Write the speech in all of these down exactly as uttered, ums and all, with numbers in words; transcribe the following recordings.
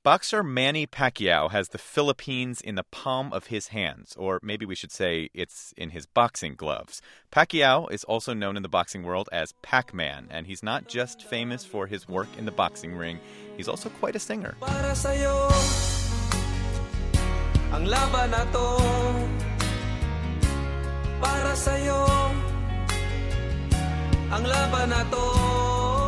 Boxer Manny Pacquiao has the Philippines in the palm of his hands, or maybe we should say it's in his boxing gloves. Pacquiao is also known in the boxing world as Pac-Man, and he's not just famous for his work in the boxing ring, he's also quite a singer. Para sa'yo, ang laban na to. Para sa'yo, ang laban na to.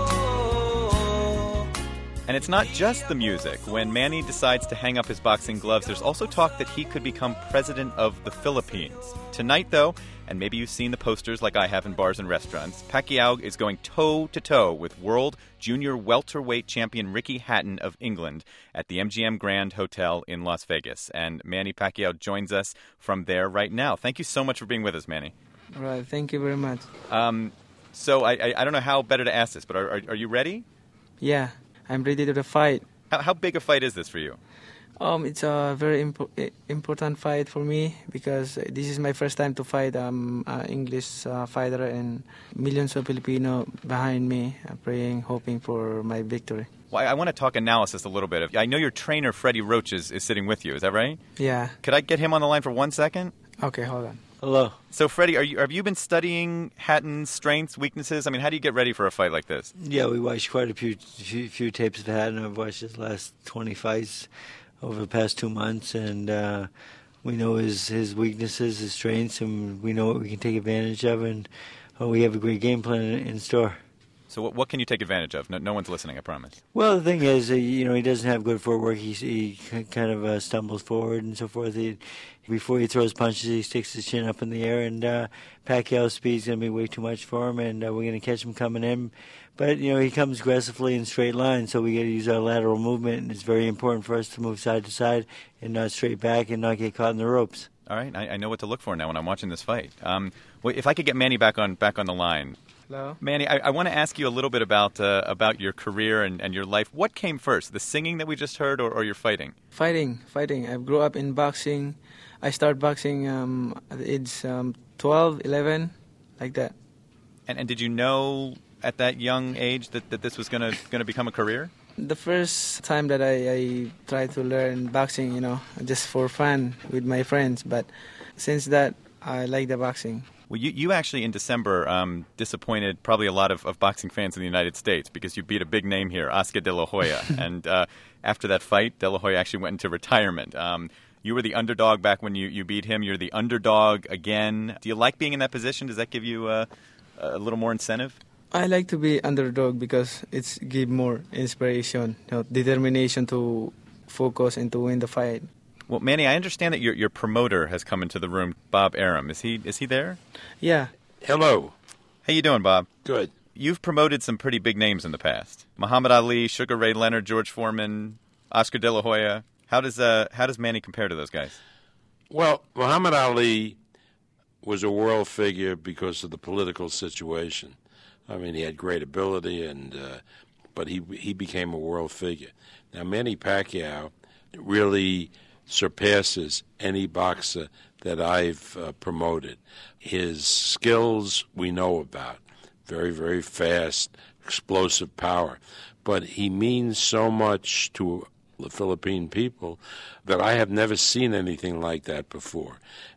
And it's not just the music. When Manny decides to hang up his boxing gloves, there's also talk that he could become president of the Philippines. Tonight, though, and maybe you've seen the posters like I have in bars and restaurants, Pacquiao is going toe-to-toe with world junior welterweight champion Ricky Hatton of England at the M G M Grand Hotel in Las Vegas. And Manny Pacquiao joins us from there right now. Thank you so much for being with us, Manny. All right, thank you very much. Um, so I, I, I don't know how better to ask this, but are, are, are you ready? Yeah. I'm ready to the fight. How, how big a fight is this for you? Um, it's a very impo- important fight for me because this is my first time to fight um, an English uh, fighter, and millions of Filipino behind me uh, praying, hoping for my victory. Well, I, I want to talk analysis a little bit. I know your trainer, Freddie Roach, is, is sitting with you. Is that right? Yeah. Could I get him on the line for one second? Okay, hold on. Hello. So, Freddie, are you, have you been studying Hatton's strengths, weaknesses? I mean, how do you get ready for a fight like this? Yeah, we watched quite a few few, few tapes of Hatton. I've watched his last twenty fights over the past two months, and uh, we know his, his weaknesses, his strengths, and we know what we can take advantage of, and uh, we have a great game plan in, in store. So what, what can you take advantage of? No, no one's listening, I promise. Well, the thing is, uh, you know, he doesn't have good footwork. He, he kind of uh, stumbles forward and so forth. He, before he throws punches, he sticks his chin up in the air, and uh, Pacquiao's speed's going to be way too much for him, and uh, we're going to catch him coming in. But, you know, he comes aggressively in straight lines, so we got to use our lateral movement, and it's very important for us to move side to side and not straight back and not get caught in the ropes. All right, I, I know what to look for now when I'm watching this fight. Um, well, if I could get Manny back on back on the line. Hello? Manny, I, I want to ask you a little bit about uh, about your career and, and your life. What came first, the singing that we just heard, or, or your fighting? Fighting, fighting. I grew up in boxing. I started boxing um, at the age um, twelve, eleven, like that. And, and did you know at that young age that, that this was going to going to become a career? The first time that I, I tried to learn boxing, you know, just for fun with my friends. But since that, I like the boxing. Well, you, you actually, in December, um, disappointed probably a lot of, of boxing fans in the United States because you beat a big name here, Oscar De La Hoya. and uh, after that fight, De La Hoya actually went into retirement. Um, you were the underdog back when you, you beat him. You're the underdog again. Do you like being in that position? Does that give you uh, a little more incentive? I like to be underdog because it's give more inspiration, you know, determination to focus and to win the fight. Well, Manny, I understand that your your promoter has come into the room, Bob Arum. Is he is he there? Yeah. Hello. How you doing, Bob? Good. You've promoted some pretty big names in the past: Muhammad Ali, Sugar Ray Leonard, George Foreman, Oscar De La Hoya. How does uh how does Manny compare to those guys? Well, Muhammad Ali was a world figure because of the political situation. I mean, he had great ability, and uh, but he he became a world figure. Now, Manny Pacquiao really surpasses any boxer that I've uh, promoted. His skills we know about. Very, very fast, explosive power. But he means so much to the Philippine people that I have never seen anything like that before.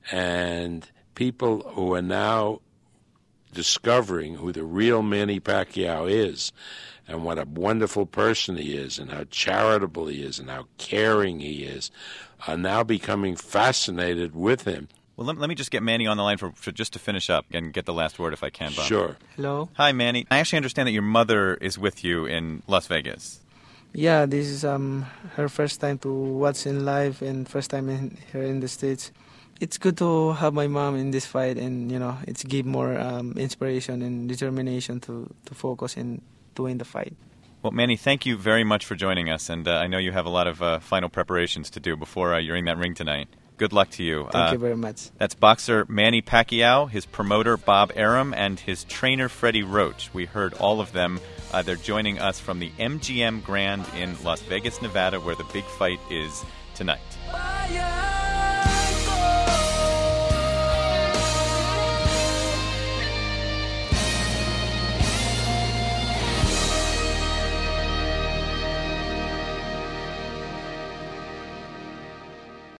And people who are now discovering who the real Manny Pacquiao is and what a wonderful person he is and how charitable he is and how caring he is are now becoming fascinated with him. Well, let, let me just get Manny on the line for, for just to finish up and get the last word if I can, Bob. Sure. Hello? Hi, Manny. I actually understand that your mother is with you in Las Vegas. Yeah, this is um her first time to watch in live and first time in, here in the States. It's good to have my mom in this fight, and, you know, it's give more um, inspiration and determination to, to focus and to win the fight. Well, Manny, thank you very much for joining us, and uh, I know you have a lot of uh, final preparations to do before uh, you're in that ring tonight. Good luck to you. Thank uh, you very much. That's boxer Manny Pacquiao, his promoter Bob Arum, and his trainer Freddie Roach. We heard all of them. Uh, they're joining us from the M G M Grand in Las Vegas, Nevada, where the big fight is tonight.